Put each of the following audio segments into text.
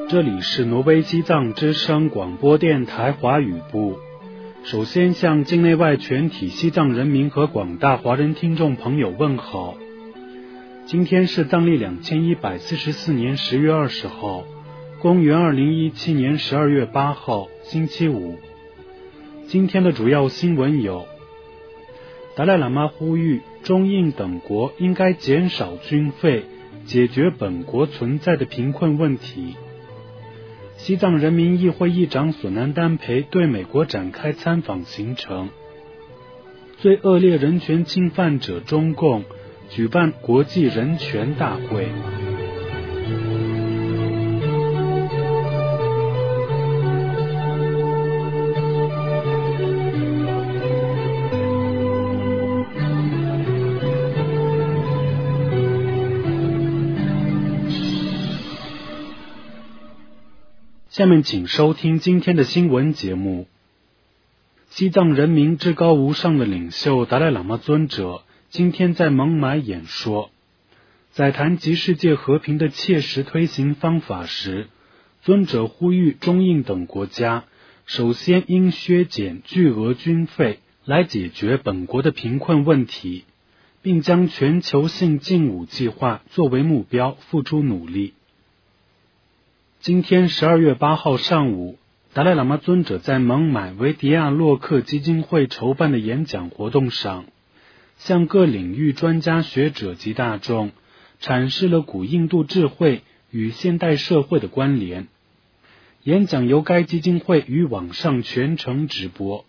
这里是挪威西藏之声广播电台华语部。首先向境内外全体西藏人民和广大华人听众朋友问好。今天是藏历2144年10月20号，公元2017年12月8号，星期五。今天的主要新闻有：达赖喇嘛呼吁中印等国应该减少军费，解决本国存在的贫困问题。西藏人民议会议长索南丹培对美国展开参访行程。最恶劣人权侵犯者中共举办国际人权大会。下面请收听今天的新闻节目。西藏人民至高无上的领袖达赖喇嘛尊者今天在孟买演说，在谈及世界和平的切实推行方法时，尊者呼吁中印等国家首先应削减巨额军费来解决本国的贫困问题，并将全球性禁武计划作为目标付出努力。今天12月8号上午，达赖喇嘛尊者在孟买为迪亚洛克基金会筹办的演讲活动上，向各领域专家学者及大众阐释了古印度智慧与现代社会的关联。演讲由该基金会于网上全程直播。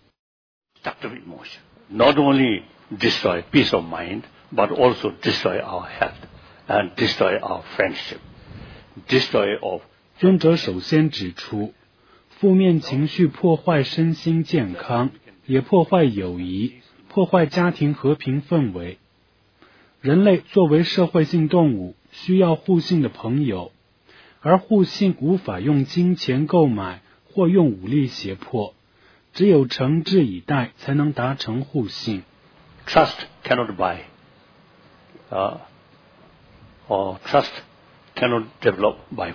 Not only destroy peace of mind, but also destroy our health and destroy our friendship, destroy of 尊者首先指出，负面情绪破坏身心健康，也破坏友谊，破坏家庭和平氛围。人类作为社会性动物，需要互信的朋友，而互信无法用金钱购买或用武力胁迫，只有诚挚以待才能达成互信。 Trust cannot buy, or trust cannot develop by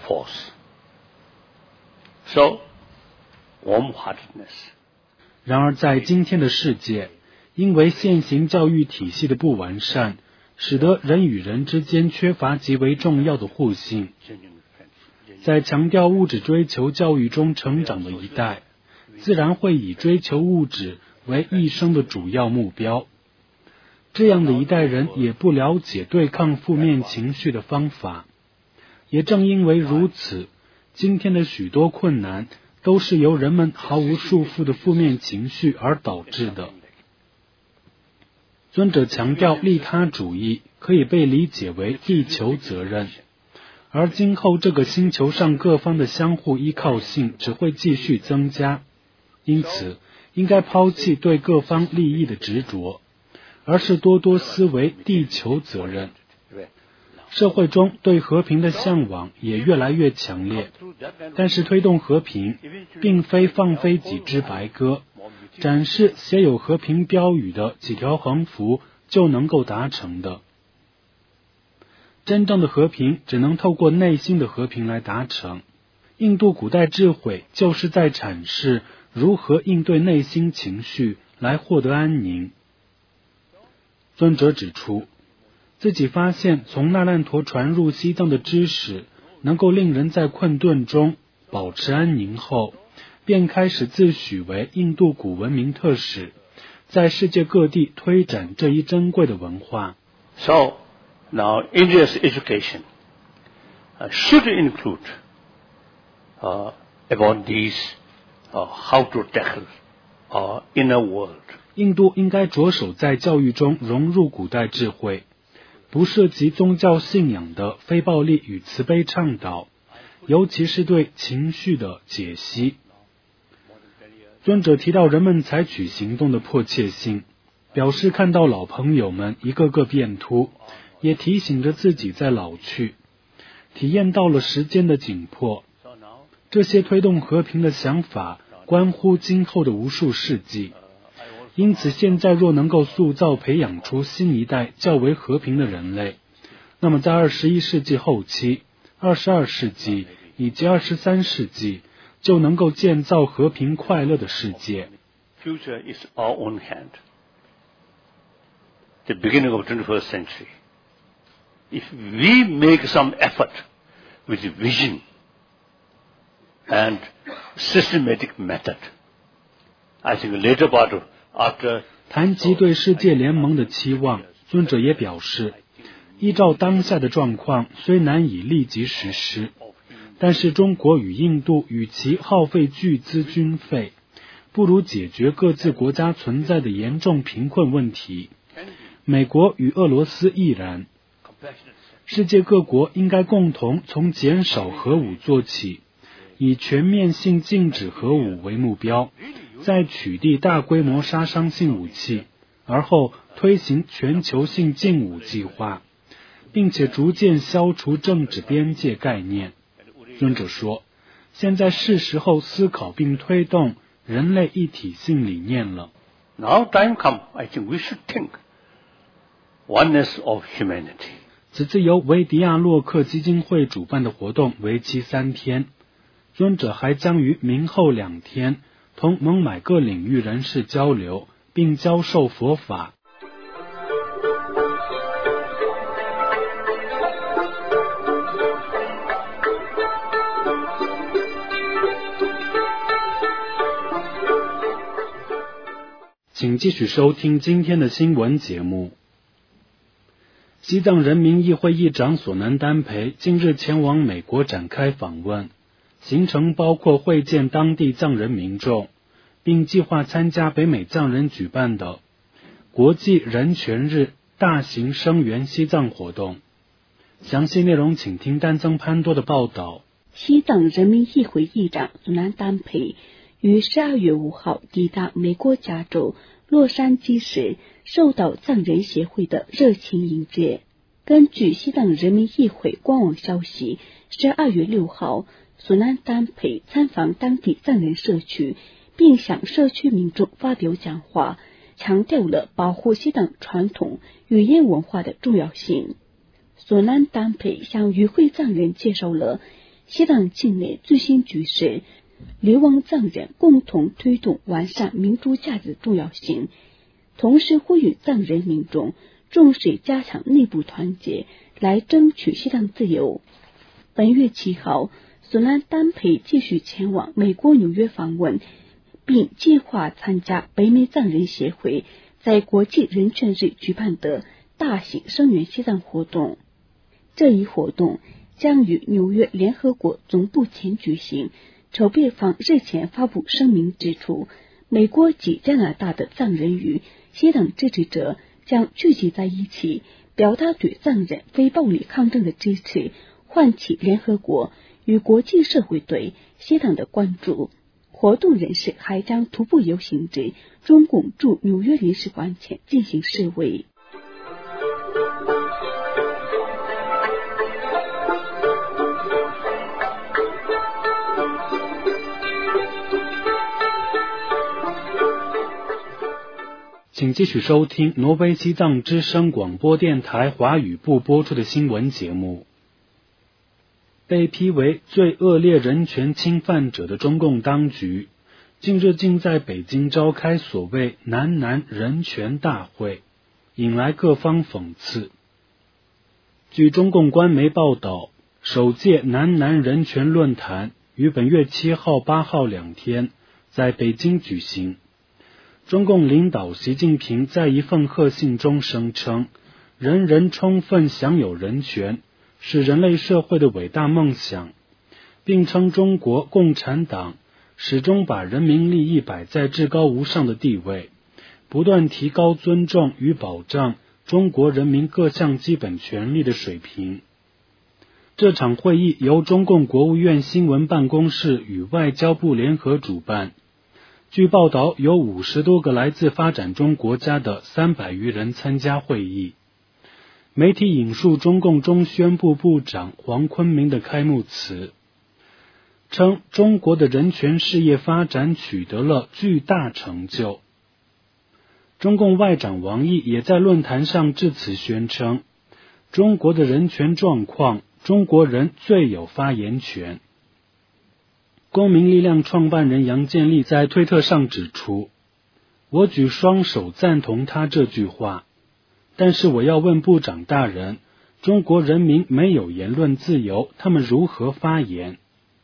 force.So, warm-heartedness. 然而在今天的世界，因为现行教育体系的不完善，使得人与人之间缺乏极为重要的互信。在强调物质追求教育中成长的一代，自然会以追求物质为一生的主要目标。这样的一代人也不了解对抗负面情绪的方法。也正因为如此，今天的许多困难都是由人们毫无束缚的负面情绪而导致的。尊者强调，利他主义可以被理解为地球责任，而今后这个星球上各方的相互依靠性只会继续增加，因此应该抛弃对各方利益的执着，而是多多思维地球责任。社会中对和平的向往也越来越强烈，但是推动和平并非放飞几只白鸽，展示写有和平标语的几条横幅就能够达成的。真正的和平只能透过内心的和平来达成。印度古代智慧就是在阐释如何应对内心情绪来获得安宁。尊者指出，自己发现从那烂陀传入西藏的知识能够令人在困顿中保持安宁后，便开始自诩为印度古文明特使，在世界各地推展这一珍贵的文化。 So, now India's education should include about these how to tackle inner world. 印度应该着手在教育中融入古代智慧，不涉及宗教信仰的非暴力与慈悲倡导，尤其是对情绪的解析。尊者提到人们采取行动的迫切性，表示看到老朋友们一个个变秃，也提醒着自己在老去，体验到了时间的紧迫。这些推动和平的想法关乎今后的无数世纪。因此现在若能够塑造培养出新一代较为和平的人类，那么在21世纪后期、22世纪以及23世纪，就能够建造和平快乐的世界。 Future is our own hand. The beginning of the 21st century. If we make some effort with vision and systematic method, I think later part after 谈及对世界联盟的期望，尊者也表示，依照当下的状况，虽难以立即实施，但是中国与印度与其耗费巨资军费，不如解决各自国家存在的严重贫困问题。美国与俄罗斯亦然。世界各国应该共同从减少核武做起，以全面性禁止核武为目标，再取缔大规模杀伤性武器，而后推行全球性禁武计划，并且逐渐消除政治边界概念。尊者说，现在是时候思考并推动人类一体性理念了。 Now time come, I think we should think oneness of humanity. 此次由维迪亚洛克基金会主办的活动为期3天，尊者还将于明后2天同孟买各领域人士交流，并教授佛法。请继续收听今天的新闻节目。西藏人民议会议长索南丹培近日前往美国展开访问，行程包括会见当地藏人民众，并计划参加北美藏人举办的国际人权日大型声援西藏活动。详细内容请听丹增潘多的报道。 西藏人民议会议长索南丹培于12月5号抵达美国加州洛杉矶时，受到藏人协会的热情迎接。根据西藏人民议会官网消息，12月6号，索南丹培参访当地藏人社区，并向社区民众发表讲话，强调了保护西藏传统语言文化的重要性。索南丹培向与会藏人介绍了西藏境内最新局势，流亡藏人共同推动完善民主价值重要性，同时呼吁藏人民众重视加强内部团结，来争取西藏自由。本月7号，索南丹培继续前往美国纽约访问，并计划参加北美藏人协会在国际人权日举办的大型声援西藏活动。这一活动将于纽约联合国总部前举行。筹备方日前发布声明指出，美国及加拿大的藏人与西藏支持者将聚集在一起，表达对藏人非暴力抗争的支持，唤起联合国与国际社会对西藏的关注。活动人士还将徒步游行至中共驻纽约领事馆前进行示威。 请继续收听挪威西藏之声广播电台华语部播出的新闻节目。被批为最恶劣人权侵犯者的中共当局，近日竟在北京召开所谓南南人权大会，引来各方讽刺。据中共官媒报道，首届南南人权论坛于本月7号、8号2天在北京举行。中共领导习近平在一份贺信中声称，人人充分享有人权是人类社会的伟大梦想，并称中国共产党始终把人民利益摆在至高无上的地位，不断提高尊重与保障中国人民各项基本权利的水平。这场会议由中共国务院新闻办公室与外交部联合主办。据报道，有50多个来自发展中国家的300余人参加会议。媒体引述中共中宣部部长黄坤明的开幕词，称中国的人权事业发展取得了巨大成就。中共外长王毅也在论坛上致辞宣称，中国的人权状况，中国人最有发言权。 公民力量创办人杨建立在推特上指出，我举双手赞同他这句话，但是我要问部长大人，中国人民没有言论自由，他们如何发言？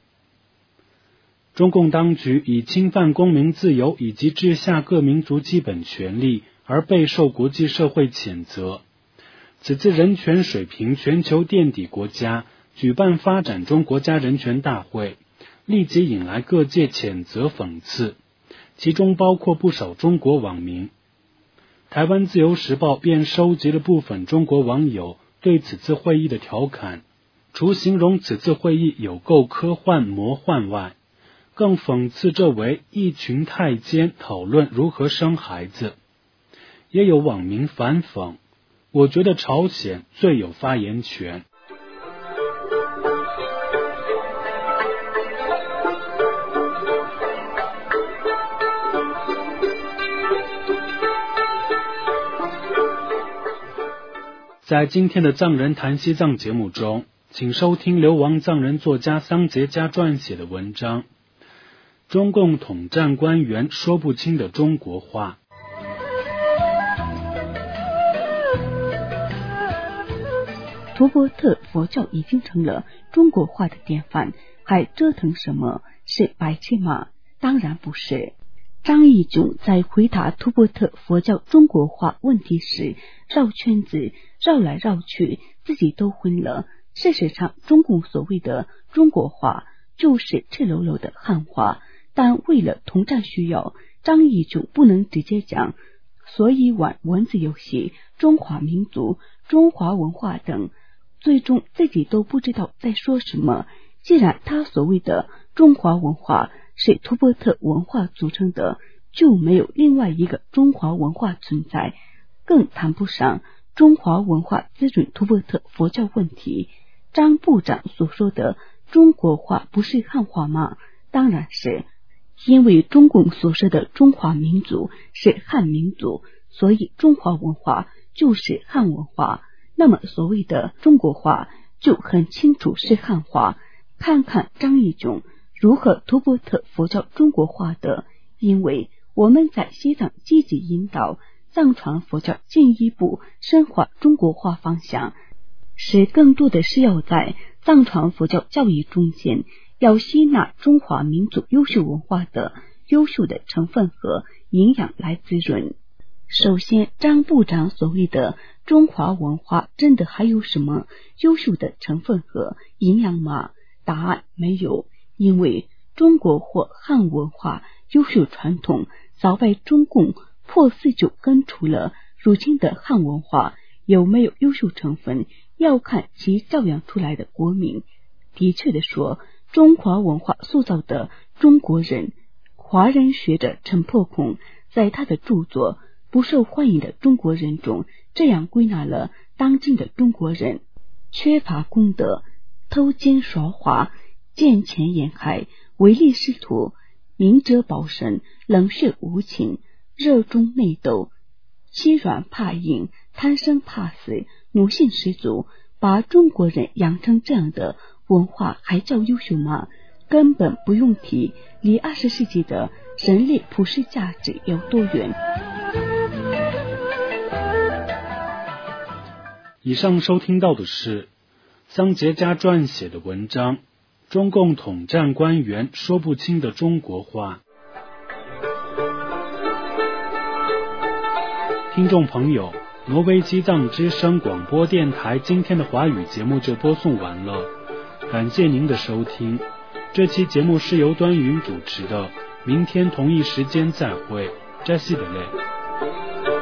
中共当局以侵犯公民自由以及治下各民族基本权利而备受国际社会谴责。此次人权水平全球垫底国家举办发展中国家人权大会，立即引来各界谴责讽刺，其中包括不少中国网民。台湾自由时报便收集了部分中国网友对此次会议的调侃，除形容此次会议有够科幻魔幻外，更讽刺这为一群太监讨论如何生孩子。也有网民反讽，我觉得朝鲜最有发言权。在今天的藏人谈西藏节目中，请收听流亡藏人作家桑杰家撰写的文章《中共统战官员说不清的中国话》。 图波特佛教已经成了中国化的典范，还折腾什么？是白痴吗？当然不是。张义炯在回答图波特佛教中国化问题时绕圈子，绕来绕去，自己都昏了。事实上，中共所谓的中国化就是赤裸裸的汉化，但为了统战需要，张义炯不能直接讲，所以玩文字游戏、中华民族、中华文化等，最终自己都不知道在说什么。既然他所谓的中华文化是图波特文化组成的，就没有另外一个中华文化存在，更谈不上中华文化滋润图波特佛教问题。张部长所说的中国化不是汉化吗？当然是，因为中共所说的中华民族是汉民族，所以中华文化就是汉文化。那么所谓的中国化就很清楚是汉化。看看张义炯如何图波特佛教中国化的，因为我们在西藏积极引导藏传佛教进一步深化中国化方向，是更多的是要在藏传佛教教育中间要吸纳中华民族优秀文化的优秀的成分和营养来滋润。首先，张部长所谓的中华文化真的还有什么优秀的成分和营养吗？答案没有，因为中国或汉文化优秀传统早被中共破四就根除了，如今的汉文化有没有优秀成分，要看其教养出来的国民。的确的说，中华文化塑造的中国人，华人学者陈破空在他的著作《不受欢迎的中国人》中这样归纳了当今的中国人：缺乏公德，偷奸耍滑，见钱眼开，唯利是图，明哲保身，冷血无情，热衷内斗，欺软怕硬，贪生怕死，奴性十足。把中国人养成这样的文化还叫优秀吗？根本不用提，离20世纪的人类普世价值有多远。 以上收听到的是桑杰家撰写的文章《中共统战官员说不清的中国话》。听众朋友，挪威基藏之声广播电台今天的华语节目就播送完了，感谢您的收听。这期节目是由端云主持的，明天同一时间再会，Jessie的累。